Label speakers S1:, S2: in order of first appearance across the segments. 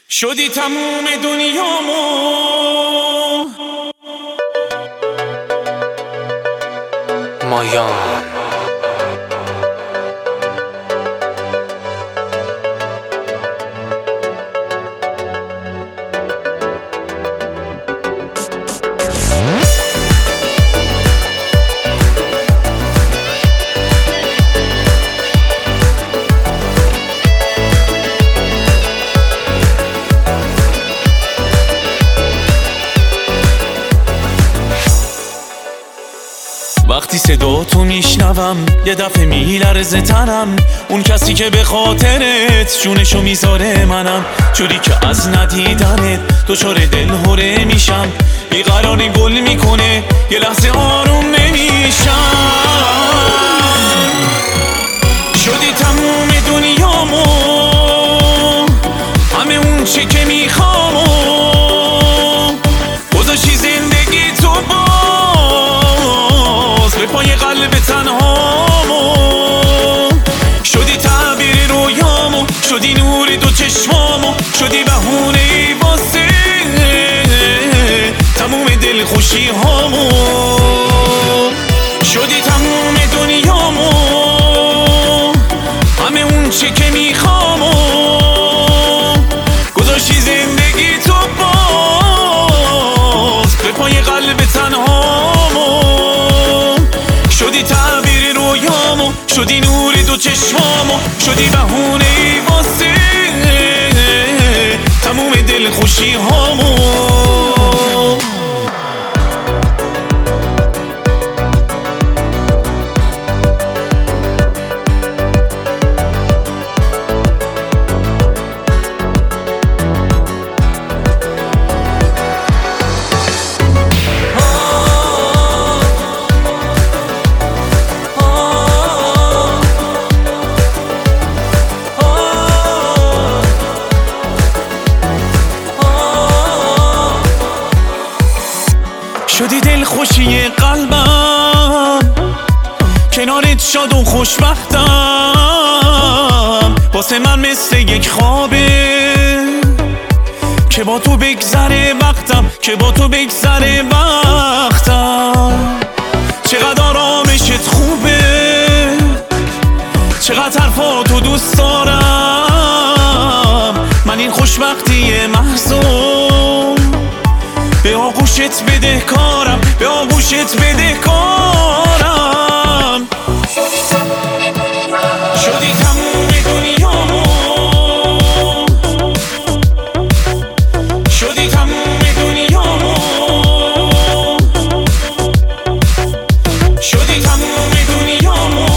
S1: شدی تموم دنیامو مایان. وقتی صدا تو میشنوم یه دفعه میلرزه تنم، اون کسی که به خاطرت جونشو میذاره منم، جوری که از ندیدنت دچار دلهره میشم، بیقراری گل میکنه یه لحظه آروم نمیشم. شدی تموم دنیامو، همه اون چی که میخوامو گذاشتی زندگی تو به پای قلب تنهامو، شدی تعبیر رویامو، شدی نور دو چشمامو، شدی بهونه ای واسه تموم دل خوشی هامو. شدی تموم دنیامو، همه اون چی که میخوامو گذاشتی زندگی تو باز به پای قلب تنهامو، شدی تعبیر رویامو، شدی نور دو چشمامو، شدی بهونه ای واسه تموم دل خوشی هامو. شدی دل خوشی قلبم، کنارت شاد و خوشبختم، واسه من مثل یک خوابه که با تو بگذره وقتم، که با تو بگذره وقتم. چقدر آرامشت خوبه، چقدر حرفاتو دوست دارم، من این خوشبختی محضو به آغوشت بدهکارم، به آغوشت بدهکارم. شدی تموم دنیامو، شدی تموم دنیامو، شدی تموم دنیامو.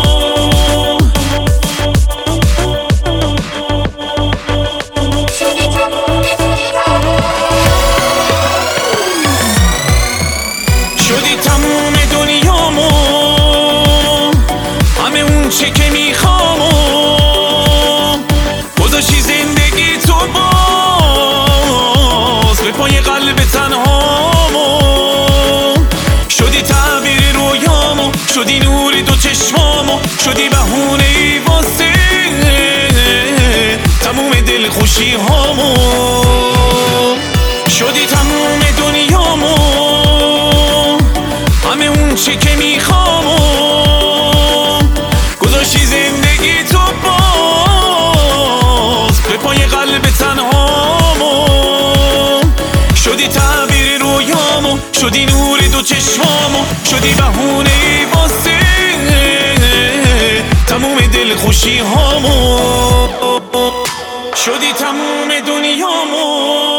S1: شدی تموم دنیامو، همه اون چی که میخوامو گذاشتی زندگی تو باز به پای قلب تنهامو، شدی تعبیر رویامو، شدی نور دو چشمامو، شدی بهونه ای واسه تموم دل خوشی هامو. شدی تموم دنیامو، همه اون چی که میخوامو گذاشتی زندگی تو باز به پای قلب تنهامو، شدی تعبیر رویامو، شدی نور دو چشمامو، شدی بهونه ای واسه تموم دل خوشی هامو. شدی تموم دنیامو.